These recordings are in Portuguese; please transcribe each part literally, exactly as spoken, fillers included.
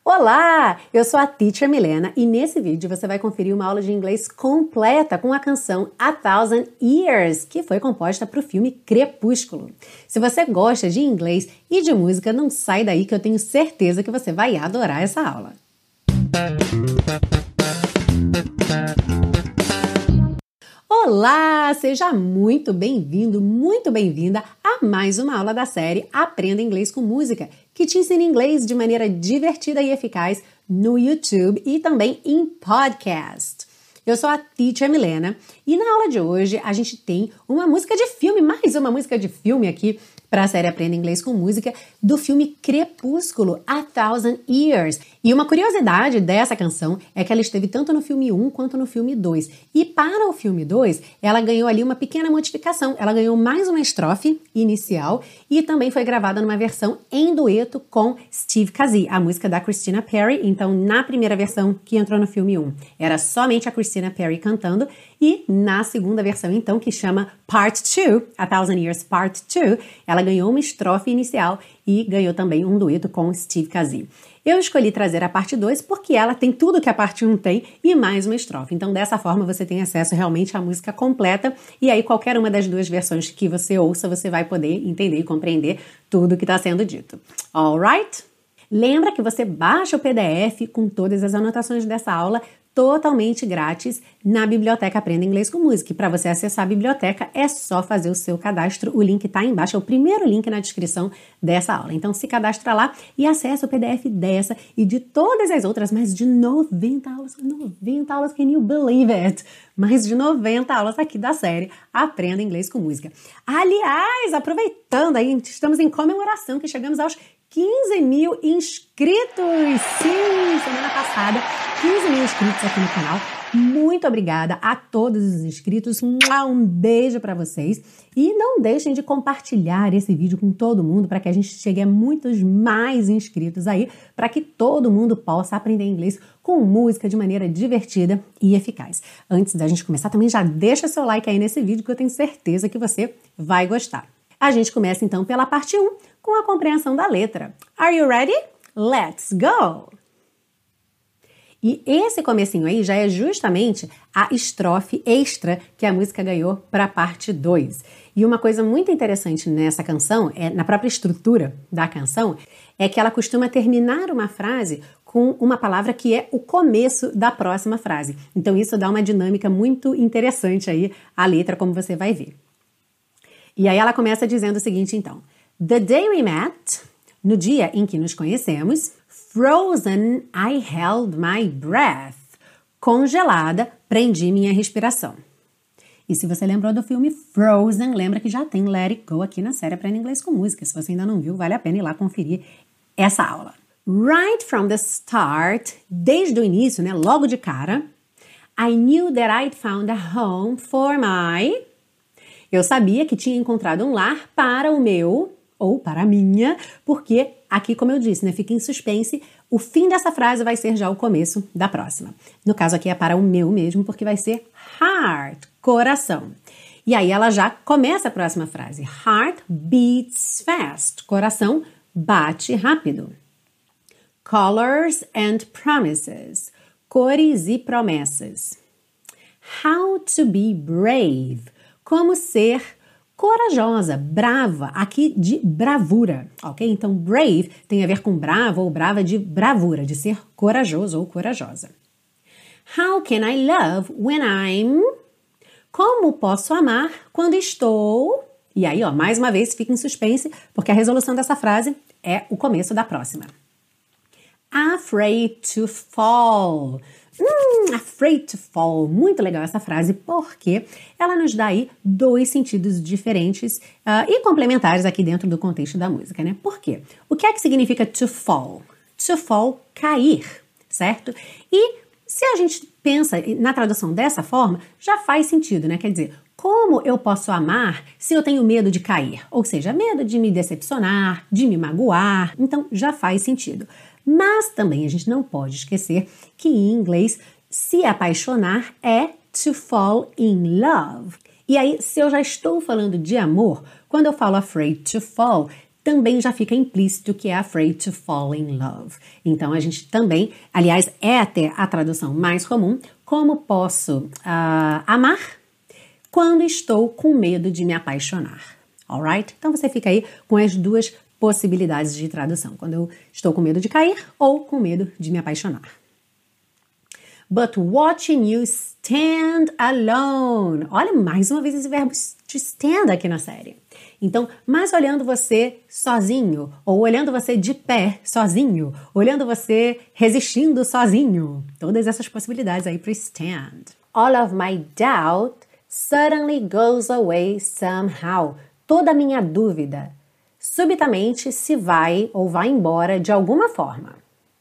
Olá, eu sou a Teacher Milena e nesse vídeo você vai conferir uma aula de inglês completa com a canção A Thousand Years, que foi composta para o filme Crepúsculo. Se você gosta de inglês e de música, não sai daí que eu tenho certeza que você vai adorar essa aula. Olá, seja muito bem-vindo, muito bem-vinda a mais uma aula da série Aprenda Inglês com Música, que te ensina inglês de maneira divertida e eficaz no YouTube e também em podcast. Eu sou a Teacher Milena e na aula de hoje a gente tem uma música de filme, mais uma música de filme aqui para a série Aprenda Inglês com Música, do filme Crepúsculo, A Thousand Years. E uma curiosidade dessa canção é que ela esteve tanto no filme um quanto no filme dois. E para o filme dois, ela ganhou ali uma pequena modificação. Ela ganhou mais uma estrofe inicial e também foi gravada numa versão em dueto com Steve Kazee, a música da Christina Perri. Então, na primeira versão que entrou no filme um, era somente a Christina Perri cantando. E na segunda versão, então, que chama Part dois, A Thousand Years Part dois, ela ganhou uma estrofe inicial e ganhou também um dueto com Steve Kazee. Eu escolhi trazer a parte dois porque ela tem tudo que a parte um tem e mais uma estrofe. Então, dessa forma, você tem acesso realmente à música completa e aí qualquer uma das duas versões que você ouça, você vai poder entender e compreender tudo que está sendo dito. Alright? Lembra que você baixa o P D F com todas as anotações dessa aula totalmente grátis na biblioteca Aprenda Inglês com Música. E para você acessar a biblioteca é só fazer o seu cadastro. O link está aí embaixo, é o primeiro link na descrição dessa aula. Então se cadastra lá e acessa o P D F dessa e de todas as outras, mais de noventa aulas, noventa aulas, can you believe it? Mais de noventa aulas aqui da série Aprenda Inglês com Música. Aliás, aproveitando aí, estamos em comemoração que chegamos aos quinze mil inscritos! Sim, semana passada, quinze mil inscritos aqui no canal. Muito obrigada a todos os inscritos. Um beijo para vocês. E não deixem de compartilhar esse vídeo com todo mundo para que a gente chegue a muitos mais inscritos aí, para que todo mundo possa aprender inglês com música de maneira divertida e eficaz. Antes da gente começar, também já deixa seu like aí nesse vídeo que eu tenho certeza que você vai gostar. A gente começa então pela parte um, com a compreensão da letra. Are you ready? Let's go! E esse comecinho aí já é justamente a estrofe extra que a música ganhou para a parte dois. E uma coisa muito interessante nessa canção, é, na própria estrutura da canção, é que ela costuma terminar uma frase com uma palavra que é o começo da próxima frase. Então isso dá uma dinâmica muito interessante aí à letra, como você vai ver. E aí ela começa dizendo o seguinte, então. The day we met, no dia em que nos conhecemos, frozen, I held my breath. Congelada, prendi minha respiração. E se você lembrou do filme Frozen, lembra que já tem Let It Go aqui na série Aprenda Inglês com Música. Se você ainda não viu, vale a pena ir lá conferir essa aula. Right from the start, desde o início, né, logo de cara, I knew that I'd found a home for my... Eu sabia que tinha encontrado um lar para o meu, ou para a minha, porque aqui, como eu disse, né, fica em suspense, o fim dessa frase vai ser já o começo da próxima. No caso aqui é para o meu mesmo, porque vai ser heart, coração. E aí ela já começa a próxima frase. Heart beats fast, coração bate rápido. Colors and promises, cores e promessas. How to be brave, como ser corajosa, brava, aqui de bravura, ok? Então, brave tem a ver com bravo ou brava de bravura, de ser corajoso ou corajosa. How can I love when I'm... Como posso amar quando estou... E aí, ó, mais uma vez fica em suspense, porque a resolução dessa frase é o começo da próxima. Afraid to fall. Hum, afraid to fall. Muito legal essa frase, porque ela nos dá aí dois sentidos diferentes uh, e complementares aqui dentro do contexto da música, né? Por quê? O que é que significa to fall? To fall, cair, certo? E se a gente pensa na tradução dessa forma, já faz sentido, né? Quer dizer, como eu posso amar se eu tenho medo de cair? Ou seja, medo de me decepcionar, de me magoar. Então, já faz sentido. Mas também a gente não pode esquecer que em inglês se apaixonar é to fall in love. E aí, se eu já estou falando de amor, quando eu falo afraid to fall, também já fica implícito que é afraid to fall in love. Então, a gente também, aliás, é até a tradução mais comum, como posso uh, amar quando estou com medo de me apaixonar. Alright? Então, você fica aí com as duas possibilidades de tradução. Quando eu estou com medo de cair ou com medo de me apaixonar. But watching you stand alone. Olha mais uma vez esse verbo to stand aqui na série. Então, mas olhando você sozinho, ou olhando você de pé sozinho, olhando você resistindo sozinho. Todas essas possibilidades aí para stand. All of my doubt suddenly goes away somehow. Toda a minha dúvida subitamente se vai ou vai embora de alguma forma.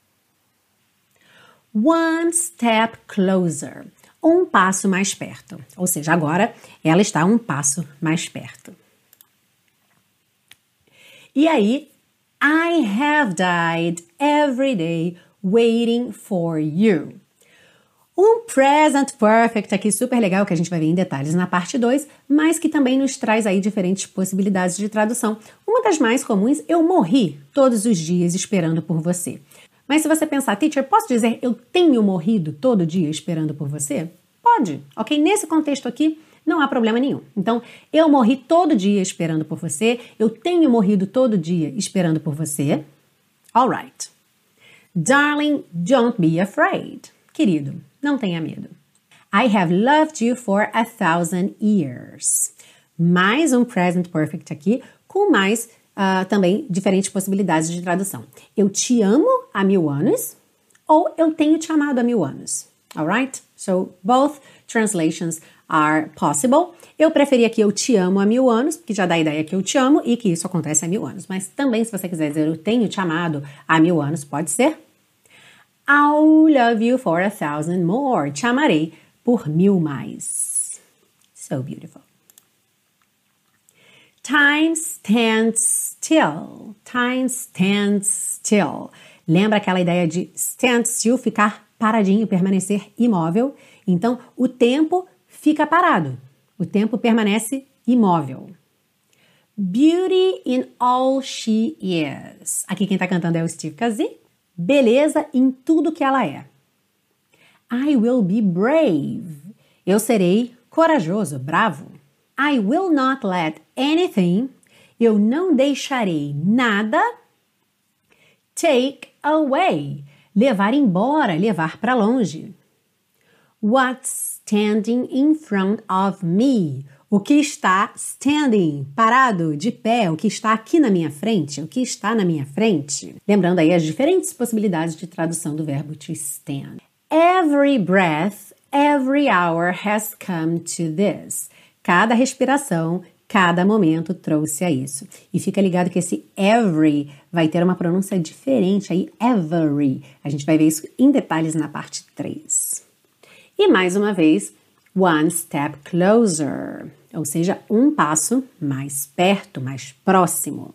One step closer. Um passo mais perto. Ou seja, agora ela está um passo mais perto. E aí, I have died every day waiting for you. Um present perfect aqui super legal que a gente vai ver em detalhes na parte dois, mas que também nos traz aí diferentes possibilidades de tradução. Uma das mais comuns, eu morri todos os dias esperando por você. Mas se você pensar, teacher, posso dizer eu tenho morrido todo dia esperando por você? Pode, ok? Nesse contexto aqui, não há problema nenhum. Então, eu morri todo dia esperando por você, eu tenho morrido todo dia esperando por você. Alright. Darling, don't be afraid. Querido, não tenha medo. I have loved you for a thousand years. Mais um present perfect aqui, com mais uh, também diferentes possibilidades de tradução. Eu te amo há mil anos, ou eu tenho te amado há mil anos. Alright? So, both translations are possible. Eu preferi aqui eu te amo há mil anos, porque já dá a ideia que eu te amo e que isso acontece há mil anos. Mas também, se você quiser dizer eu tenho te amado há mil anos, pode ser. I'll love you for a thousand more. Te amarei por mil mais. So beautiful. Time stands still. Time stands still. Lembra aquela ideia de stand still, ficar paradinho, permanecer imóvel? Então, o tempo fica parado. O tempo permanece imóvel. Beauty in all she is. Aqui quem está cantando é o Steve Kazee. Beleza em tudo que ela é. I will be brave. Eu serei corajoso, bravo. I will not let anything. Eu não deixarei nada. Take away. Levar embora, levar para longe. What's standing in front of me? O que está standing, parado, de pé, o que está aqui na minha frente, o que está na minha frente. Lembrando aí as diferentes possibilidades de tradução do verbo to stand. Every breath, every hour has come to this. Cada respiração, cada momento trouxe a isso. E fica ligado que esse every vai ter uma pronúncia diferente aí, every. A gente vai ver isso em detalhes na parte três. E mais uma vez, one step closer, ou seja, um passo mais perto, mais próximo.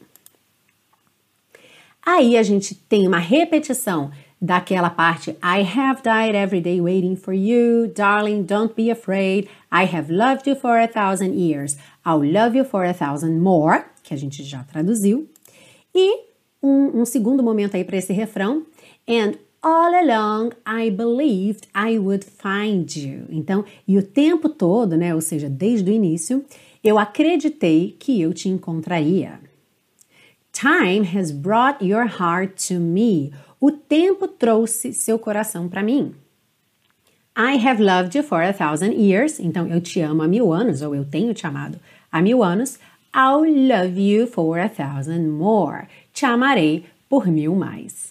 Aí a gente tem uma repetição daquela parte I have died every day waiting for you, darling, don't be afraid, I have loved you for a thousand years, I'll love you for a thousand more, que a gente já traduziu, e um, um segundo momento aí para esse refrão, and all along I believed I would find you. Então, e o tempo todo, né, ou seja, desde o início, eu acreditei que eu te encontraria. Time has brought your heart to me. O tempo trouxe seu coração para mim. I have loved you for a thousand years. Então, eu te amo há mil anos, ou eu tenho te amado há mil anos. I'll love you for a thousand more. Te amarei por mil mais.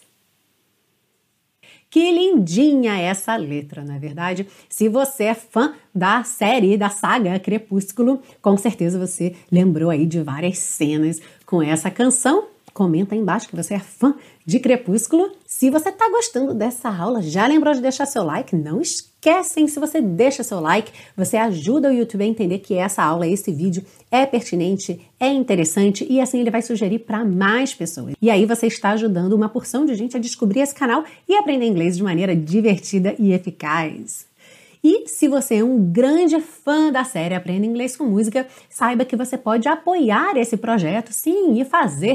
Que lindinha essa letra, não é verdade? Se você é fã da série, da saga Crepúsculo, com certeza você lembrou aí de várias cenas com essa canção. Comenta aí embaixo que você é fã de Crepúsculo. Se você está gostando dessa aula, já lembrou de deixar seu like? Não esquecem, se você deixa seu like, você ajuda o YouTube a entender que essa aula, esse vídeo é pertinente, é interessante e assim ele vai sugerir para mais pessoas. E aí você está ajudando uma porção de gente a descobrir esse canal e aprender inglês de maneira divertida e eficaz. E se você é um grande fã da série Aprenda Inglês com Música, saiba que você pode apoiar esse projeto, sim, e fazer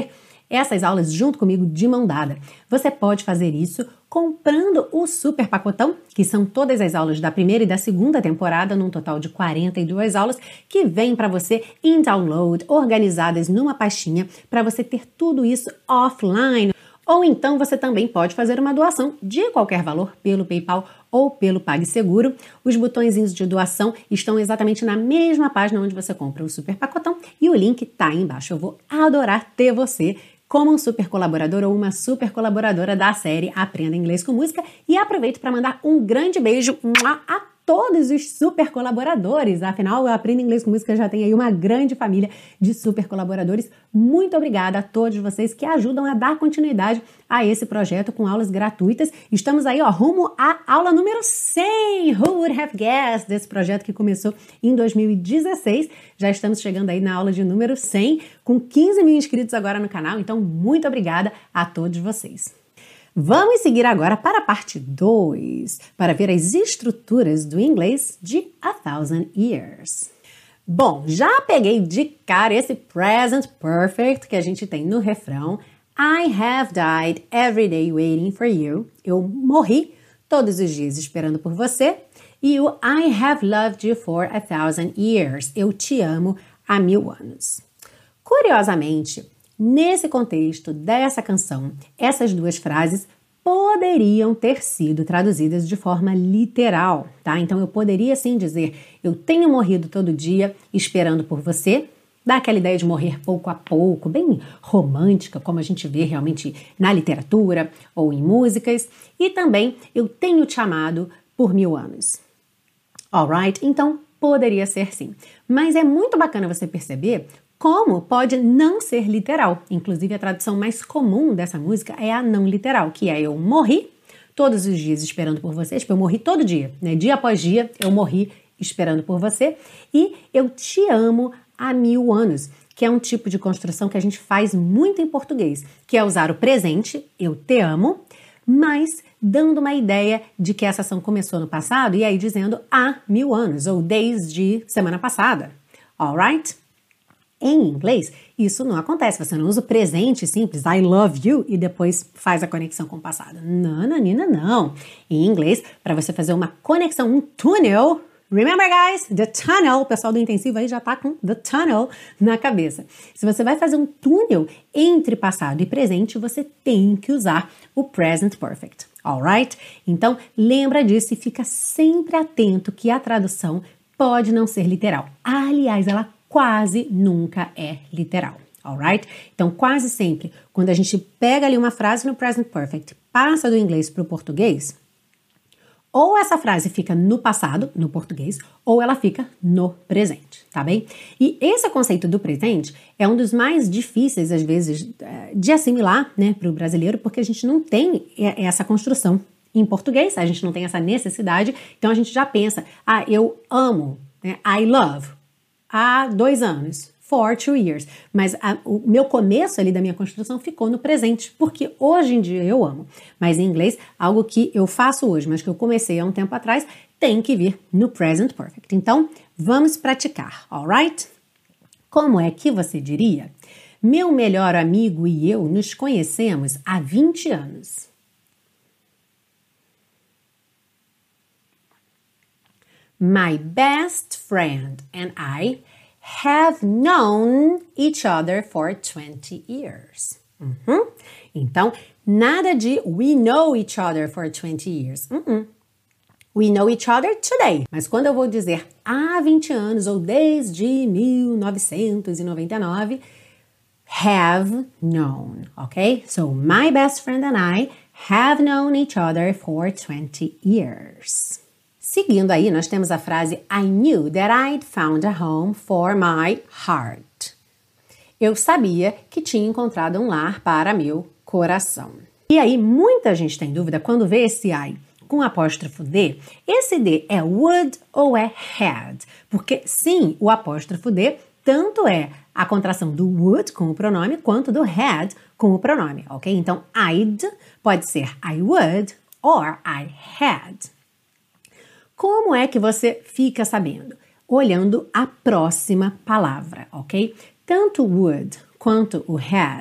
essas aulas junto comigo de mão dada. Você pode fazer isso comprando o super pacotão, que são todas as aulas da primeira e da segunda temporada, num total de quarenta e duas aulas, que vêm para você em download, organizadas numa pastinha, para você ter tudo isso offline. Ou então você também pode fazer uma doação de qualquer valor pelo PayPal ou pelo PagSeguro. Os botõezinhos de doação estão exatamente na mesma página onde você compra o super pacotão e o link tá aí embaixo. Eu vou adorar ter você como um super colaborador ou uma super colaboradora da série Aprenda Inglês com Música, e aproveito para mandar um grande beijo a todos os super colaboradores. Afinal, o Aprenda Inglês com Música já tem aí uma grande família de super colaboradores. Muito obrigada a todos vocês que ajudam a dar continuidade a esse projeto com aulas gratuitas. Estamos aí, ó, rumo à aula número cem. Who would have guessed? Desse projeto que começou em dois mil e dezesseis. Já estamos chegando aí na aula de número cem, com quinze mil inscritos agora no canal. Então, muito obrigada a todos vocês. Vamos seguir agora para a parte dois, para ver as estruturas do inglês de A Thousand Years. Bom, já peguei de cara esse present perfect que a gente tem no refrão. I have died every day waiting for you. Eu morri todos os dias esperando por você. E o I have loved you for a thousand years. Eu te amo há mil anos. Curiosamente, nesse contexto dessa canção, essas duas frases poderiam ter sido traduzidas de forma literal, tá? Então eu poderia sim dizer, eu tenho morrido todo dia esperando por você, dá aquela ideia de morrer pouco a pouco, bem romântica, como a gente vê realmente na literatura ou em músicas, e também eu tenho te amado por mil anos. Alright? Então poderia ser sim. Mas é muito bacana você perceber como pode não ser literal. Inclusive, a tradução mais comum dessa música é a não literal, que é eu morri todos os dias esperando por você. Tipo, eu morri todo dia, né? Dia após dia, eu morri esperando por você. E eu te amo há mil anos, que é um tipo de construção que a gente faz muito em português, que é usar o presente, eu te amo, mas dando uma ideia de que essa ação começou no passado e aí dizendo há mil anos, ou desde semana passada. Alright? Em inglês, isso não acontece. Você não usa o presente simples, I love you, e depois faz a conexão com o passado. Não, não, não, não. Em inglês, para você fazer uma conexão, um túnel, remember guys, the tunnel, o pessoal do intensivo aí já tá com the tunnel na cabeça. Se você vai fazer um túnel entre passado e presente, você tem que usar o present perfect, alright? Então, lembra disso e fica sempre atento que a tradução pode não ser literal. Aliás, ela quase nunca é literal, alright? Então, quase sempre, quando a gente pega ali uma frase no present perfect, passa do inglês para o português, ou essa frase fica no passado, no português, ou ela fica no presente, tá bem? E esse conceito do presente é um dos mais difíceis, às vezes, de assimilar, né, para o brasileiro, porque a gente não tem essa construção em português, a gente não tem essa necessidade, então a gente já pensa, ah, eu amo, né, I love, há dois anos, for two years. Mas a, o meu começo ali da minha construção ficou no presente, porque hoje em dia eu amo. Mas em inglês, algo que eu faço hoje, mas que eu comecei há um tempo atrás, tem que vir no present perfect. Então, vamos praticar, alright? Como é que você diria? Meu melhor amigo e eu nos conhecemos há vinte anos. My best friend and I have known each other for twenty years. Uhum. Então, nada de we know each other for twenty years. Uhum. We know each other today. Mas quando eu vou dizer há vinte anos ou desde mil novecentos e noventa e nove, have known, ok? So, my best friend and I have known each other for twenty years. Seguindo aí, nós temos a frase I knew that I'd found a home for my heart. Eu sabia que tinha encontrado um lar para meu coração. E aí, muita gente tem dúvida quando vê esse I com apóstrofo D. Esse D é would ou é had? Porque sim, o apóstrofo D tanto é a contração do would com o pronome quanto do had com o pronome, ok? Então, I'd pode ser I would or I had. Como é que você fica sabendo? Olhando a próxima palavra, ok? Tanto would quanto o had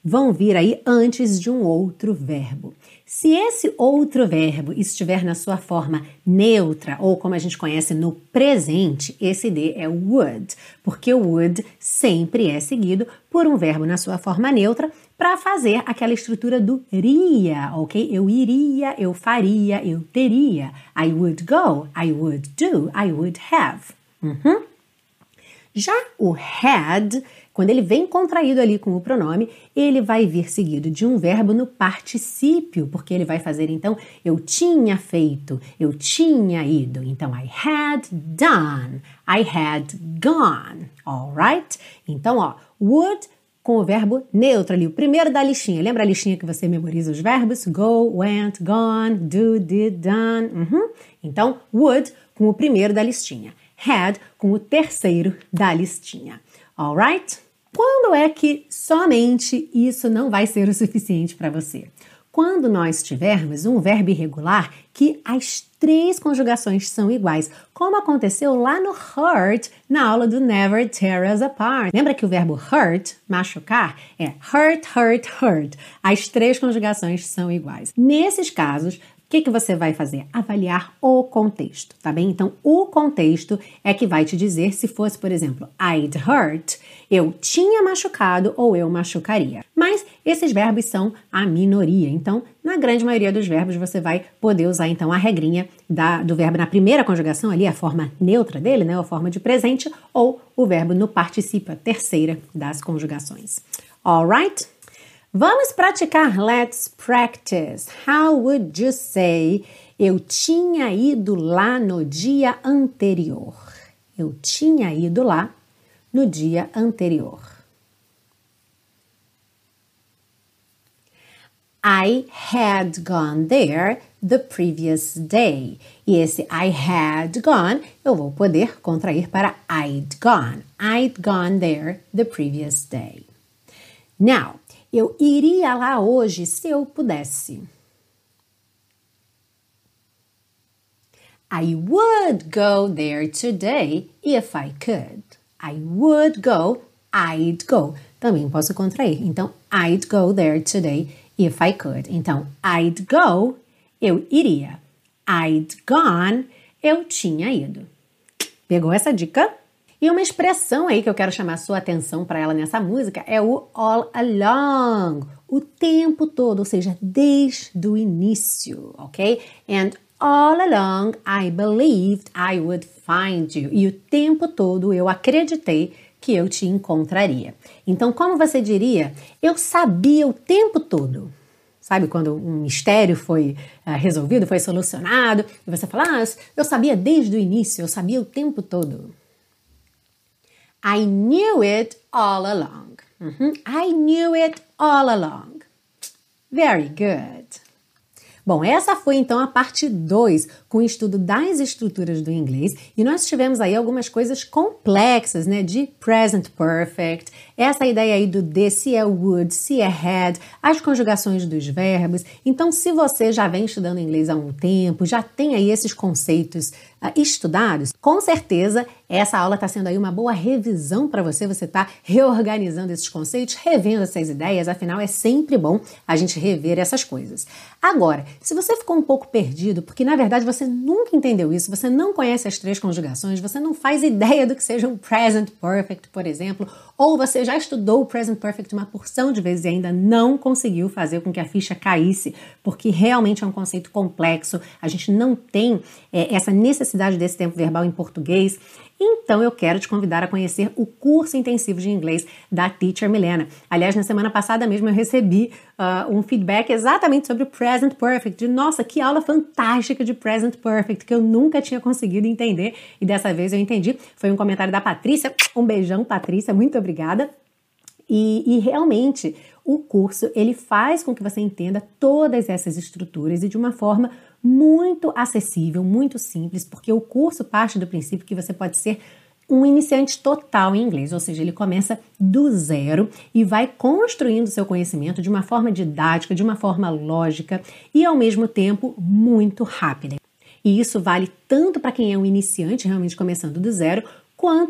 vão vir aí antes de um outro verbo. Se esse outro verbo estiver na sua forma neutra, ou como a gente conhece no presente, esse D é would, porque o would sempre é seguido por um verbo na sua forma neutra para fazer aquela estrutura do iria, ok? Eu iria, eu faria, eu teria. I would go, I would do, I would have. Uhum. Já o had, quando ele vem contraído ali com o pronome, ele vai vir seguido de um verbo no particípio, porque ele vai fazer, então, eu tinha feito, eu tinha ido. Então, I had done, I had gone, alright? Então, ó, would com o verbo neutro ali, o primeiro da listinha. Lembra a listinha que você memoriza os verbos? Go, went, gone, do, did, done. Uhum. Então, would com o primeiro da listinha. Had com o terceiro da listinha. Alright? Quando é que somente isso não vai ser o suficiente para você? Quando nós tivermos um verbo irregular que as três conjugações são iguais, como aconteceu lá no hurt, na aula do Never Tear Us Apart. Lembra que o verbo hurt, machucar, é hurt, hurt, hurt. As três conjugações são iguais. Nesses casos, o que, que você vai fazer? Avaliar o contexto, tá bem? Então, o contexto é que vai te dizer se fosse, por exemplo, I'd hurt, eu tinha machucado ou eu machucaria. Mas esses verbos são a minoria, então, na grande maioria dos verbos, você vai poder usar, então, a regrinha da, do verbo na primeira conjugação ali, a forma neutra dele, né, a forma de presente, ou o verbo no particípio, a terceira das conjugações. Alright? Vamos praticar. Let's practice. How would you say eu tinha ido lá no dia anterior? Eu tinha ido lá no dia anterior. I had gone there the previous day. E esse I had gone, eu vou poder contrair para I'd gone. I'd gone there the previous day. Now, eu iria lá hoje se eu pudesse. I would go there today if I could. I would go, I'd go. Também posso contrair. Então, I'd go there today if I could. Então, I'd go, eu iria. I'd gone, eu tinha ido. Pegou essa dica? E uma expressão aí que eu quero chamar a sua atenção para ela nessa música é o all along, o tempo todo, ou seja, desde o início, ok? And all along I believed I would find you. E o tempo todo eu acreditei que eu te encontraria. Então, como você diria? Eu sabia o tempo todo. Sabe quando um mistério foi uh, resolvido, foi solucionado, e você fala, ah, eu sabia desde o início, eu sabia o tempo todo. I knew it all along. Uhum. I knew it all along. Very good. Bom, essa foi então a parte dois, com o estudo das estruturas do inglês, e nós tivemos aí algumas coisas complexas, né, de present perfect, essa ideia aí do de, se é would, se é had, as conjugações dos verbos. Então, se você já vem estudando inglês há um tempo, já tem aí esses conceitos uh, estudados, com certeza essa aula está sendo aí uma boa revisão para você, você está reorganizando esses conceitos, revendo essas ideias, afinal é sempre bom a gente rever essas coisas. Agora, se você ficou um pouco perdido, porque na verdade você nunca entendeu isso, você não conhece as três conjugações, você não faz ideia do que seja um present perfect, por exemplo, ou você já estudou o present perfect uma porção de vezes e ainda não conseguiu fazer com que a ficha caísse, porque realmente é um conceito complexo, a gente não tem é, essa necessidade desse tempo verbal em português. Então eu quero te convidar a conhecer o curso intensivo de inglês da Teacher Milena. Aliás, na semana passada mesmo eu recebi uh, um feedback exatamente sobre o Present Perfect. De, nossa, que aula fantástica de Present Perfect, que eu nunca tinha conseguido entender e dessa vez eu entendi. Foi um comentário da Patrícia. Um beijão, Patrícia, muito obrigada. E, e realmente o curso ele faz com que você entenda todas essas estruturas e de uma forma muito acessível, muito simples, porque o curso parte do princípio que você pode ser um iniciante total em inglês, ou seja, ele começa do zero e vai construindo seu conhecimento de uma forma didática, de uma forma lógica e ao mesmo tempo muito rápida. E isso vale tanto para quem é um iniciante realmente começando do zero, quanto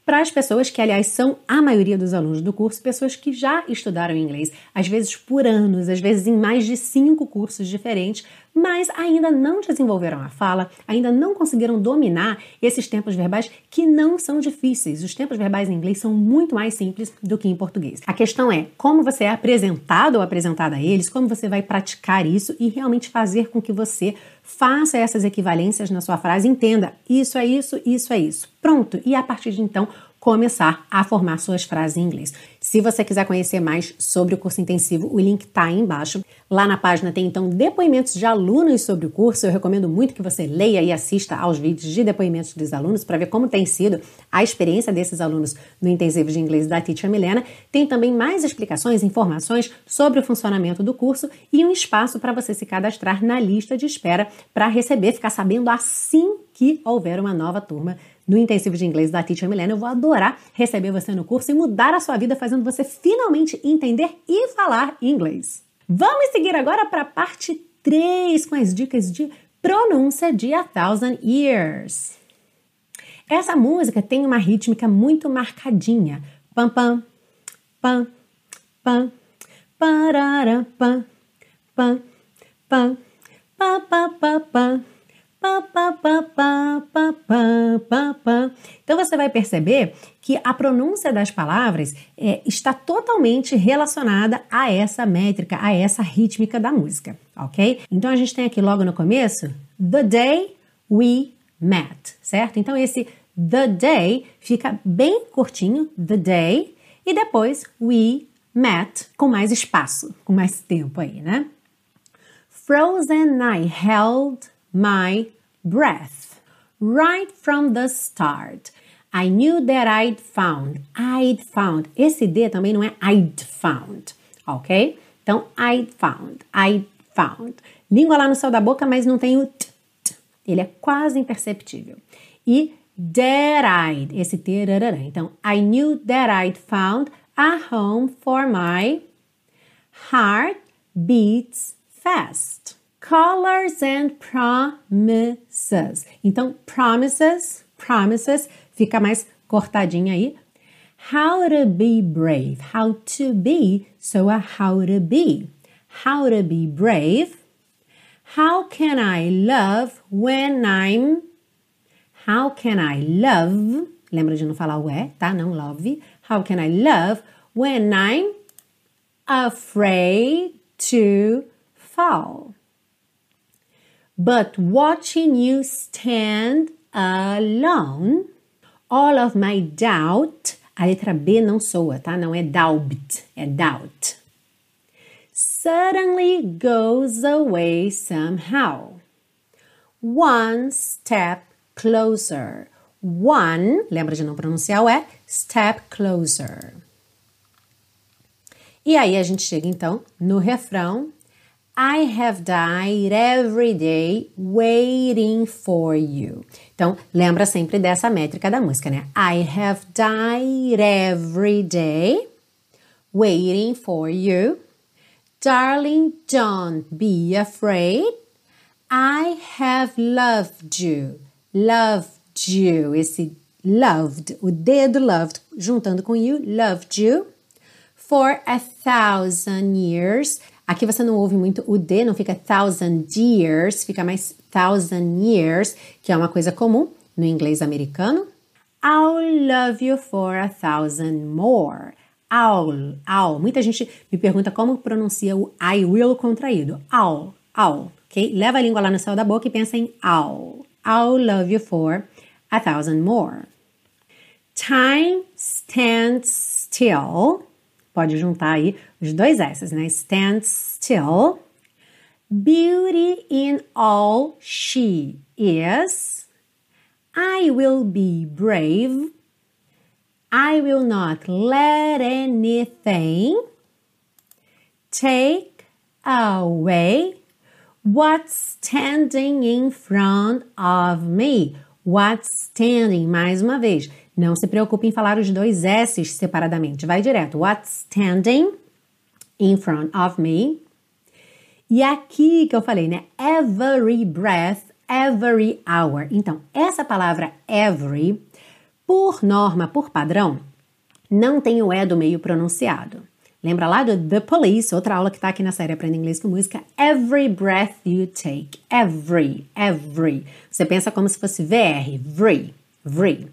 para as pessoas que, aliás, são a maioria dos alunos do curso, pessoas que já estudaram inglês, às vezes por anos, às vezes em mais de cinco cursos diferentes, mas ainda não desenvolveram a fala, ainda não conseguiram dominar esses tempos verbais que não são difíceis. Os tempos verbais em inglês são muito mais simples do que em português. A questão é como você é apresentado ou apresentada a eles, como você vai praticar isso e realmente fazer com que você faça essas equivalências na sua frase, entenda, isso é isso, isso é isso. Pronto, e a partir de então, começar a formar suas frases em inglês. Se você quiser conhecer mais sobre o curso intensivo, o link está aí embaixo. Lá na página tem então depoimentos de alunos sobre o curso. Eu recomendo muito que você leia e assista aos vídeos de depoimentos dos alunos para ver como tem sido a experiência desses alunos no intensivo de inglês da Teacher Milena. Tem também mais explicações, informações sobre o funcionamento do curso e um espaço para você se cadastrar na lista de espera para receber, ficar sabendo assim que houver uma nova turma no intensivo de inglês da Teacher Milena. Eu vou adorar receber você no curso e mudar a sua vida, fazendo você finalmente entender e falar inglês. Vamos seguir agora para a parte três, com as dicas de pronúncia de A Thousand Years. Essa música tem uma rítmica muito marcadinha. Pam, pam, pam, pam, parara, pam, pam, pam, pam, pam, pam, pam. Então você vai perceber que a pronúncia das palavras é, está totalmente relacionada a essa métrica, a essa rítmica da música, ok? Então a gente tem aqui logo no começo, the day we met, certo? Então esse the day fica bem curtinho, the day, e depois we met com mais espaço, com mais tempo aí, né? Frozen I held my breath right from the start. I knew that I'd found. I'd found. Esse D também não é I'd found, ok? Então, I'd found. I'd found. Língua lá no céu da boca, mas não tem o t, t. Ele é quase imperceptível. E that I'd. Esse T, rarará. Então, I knew that I'd found a home for my heart beats fast. Colors and promises. Então, promises, promises, fica mais cortadinha aí. How to be brave. How to be, so a how to be. How to be brave. How can I love when I'm... How can I love... Lembra de não falar o é, tá? Não love. How can I love when I'm afraid to fall? But watching you stand alone, all of my doubt, a letra B não soa, tá? Não é doubt, é doubt. Suddenly goes away somehow. One step closer. One, lembra de não pronunciar o é, step closer. E aí a gente chega então no refrão. I have died every day waiting for you. Então, lembra sempre dessa métrica da música, né? I have died every day waiting for you. Darling, don't be afraid. I have loved you. Loved you. Esse loved, o dedo loved, juntando com you, loved you. For a thousand years. Aqui você não ouve muito o D, não fica thousand years, fica mais thousand years, que é uma coisa comum no inglês americano. I'll love you for a thousand more. I'll, I'll. Muita gente me pergunta como pronuncia o I will contraído. I'll, I'll, ok? Leva a língua lá no céu da boca e pensa em I'll. I'll love you for a thousand more. Time stands still. Pode juntar aí os dois S's, né? Stand still. Beauty in all she is. I will be brave. I will not let anything take away what's standing in front of me. What's standing, mais uma vez. Não se preocupe em falar os dois S's separadamente. Vai direto. What's standing in front of me. E aqui que eu falei, né? Every breath, every hour. Então, essa palavra every Por norma, por padrão, não tem o E do meio pronunciado. Lembra lá do The Police, outra aula que está aqui na série Aprenda Inglês com Música? Every breath you take. Every, every. Você pensa como se fosse V R. Vree, vree.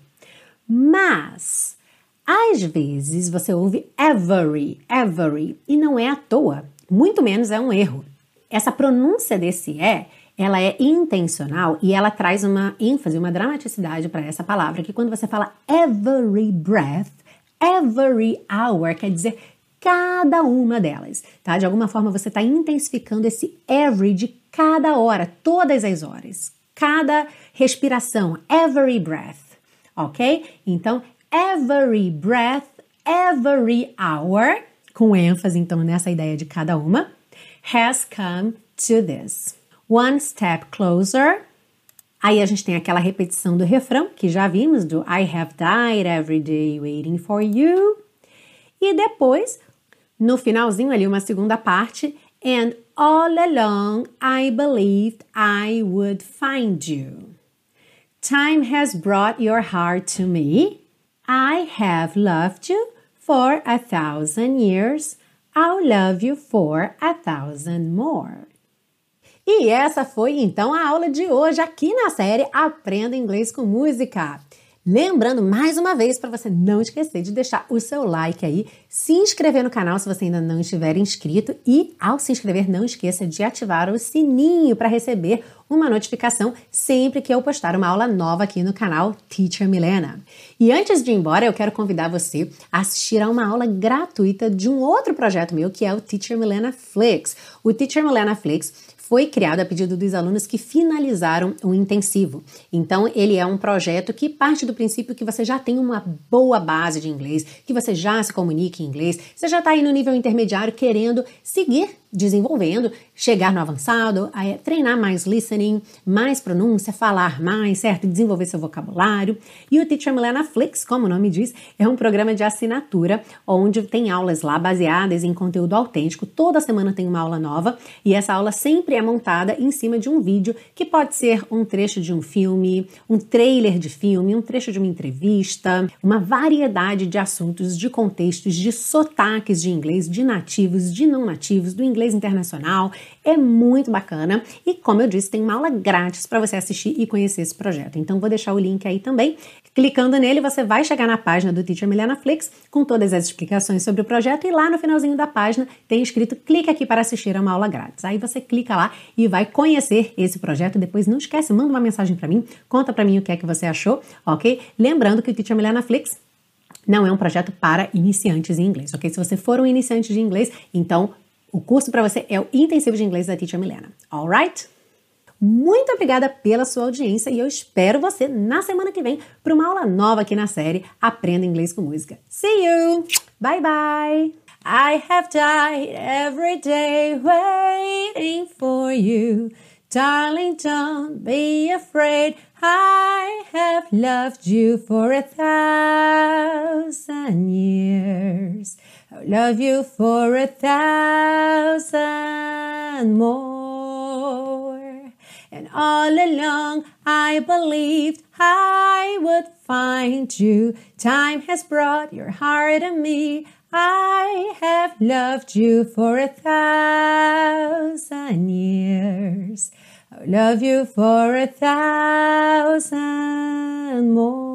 Mas, às vezes, você ouve every, every. E não é à toa. Muito menos é um erro. Essa pronúncia desse E, ela é intencional e ela traz uma ênfase, uma dramaticidade para essa palavra, que quando você fala every breath, every hour, quer dizer cada uma delas, tá? De alguma forma você está intensificando esse every de cada hora, todas as horas, cada respiração, every breath, ok? Então, every breath, every hour, com ênfase então nessa ideia de cada uma, has come to this. One step closer. Aí a gente tem aquela repetição do refrão, que já vimos, do I have died every day waiting for you. E depois, no finalzinho ali, uma segunda parte, and all along I believed I would find you. Time has brought your heart to me. I have loved you for a thousand years. I'll love you for a thousand more. E essa foi então a aula de hoje aqui na série Aprenda Inglês com Música. Lembrando mais uma vez para você não esquecer de deixar o seu like aí, se inscrever no canal se você ainda não estiver inscrito e ao se inscrever não esqueça de ativar o sininho para receber uma notificação sempre que eu postar uma aula nova aqui no canal Teacher Milena. E antes de ir embora eu quero convidar você a assistir a uma aula gratuita de um outro projeto meu que é o Teacher Milena Flix. O Teacher Milena Flix foi criado a pedido dos alunos que finalizaram o intensivo. Então, ele é um projeto que parte do princípio que você já tem uma boa base de inglês, que você já se comunica em inglês, você já está aí no nível intermediário querendo seguir desenvolvendo, chegar no avançado, a treinar mais listening, mais pronúncia, falar mais, certo? Desenvolver seu vocabulário. E o Teacher Milena Flix, como o nome diz, é um programa de assinatura onde tem aulas lá baseadas em conteúdo autêntico. Toda semana tem uma aula nova e essa aula sempre é montada em cima de um vídeo que pode ser um trecho de um filme, um trailer de filme, um trecho de uma entrevista, uma variedade de assuntos, de contextos, de sotaques de inglês, de nativos, de não nativos, do inglês internacional. É muito bacana e, como eu disse, tem uma aula grátis para você assistir e conhecer esse projeto. Então, vou deixar o link aí também. Clicando nele, você vai chegar na página do Teacher Milena Flix com todas as explicações sobre o projeto e lá no finalzinho da página tem escrito clique aqui para assistir a uma aula grátis. Aí você clica lá e vai conhecer esse projeto. Depois não esquece, manda uma mensagem para mim, conta para mim o que é que você achou, ok? Lembrando que o Teacher Milena Flix não é um projeto para iniciantes em inglês, ok? Se você for um iniciante de inglês, então o curso para você é o Intensivo de Inglês da Teacher Milena. Alright? Muito obrigada pela sua audiência e eu espero você na semana que vem para uma aula nova aqui na série Aprenda Inglês com Música. See you! Bye bye! I have died every day waiting for you. Darling, don't be afraid. I have loved you for a thousand years. I'll love you for a thousand more. And all along I believed I would find you. Time has brought your heart to me. I have loved you for a thousand years. I'll love you for a thousand more.